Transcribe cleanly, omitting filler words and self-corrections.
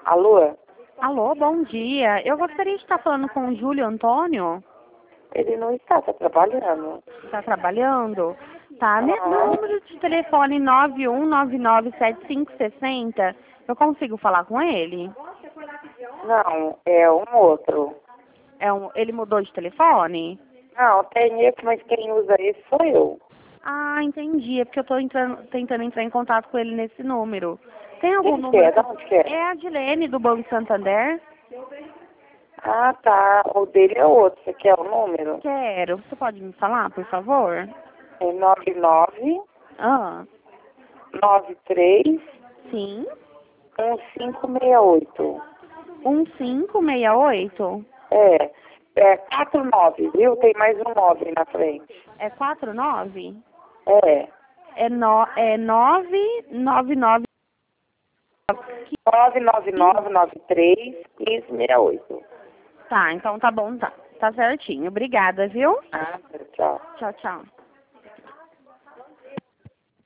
Alô? Alô, bom dia. Eu gostaria de estar falando com o Júlio Antônio. Ele não está, trabalhando. Está trabalhando? Tá. No Ah, número de telefone 91997560, eu consigo falar com ele? não, é um outro. Ele mudou de telefone? Não, tem esse, mas quem usa esse sou eu. Ah, entendi. É porque eu estou tentando entrar em contato com ele nesse número. Tem algum Quem que é? número? De onde que é? É a Dilene, do Banco Santander? Ah, tá. O dele é outro. Você quer o número? Quero. Você pode me falar, por favor? É 99 Ah, 93 sim. 1568. 1568? É 49, viu? Tem mais um 9 na frente. É 49? É. É 999. 99993 1568. Tá, então tá bom, tá. Tá certinho. Obrigada, viu? Ah, tchau. Tchau, tchau.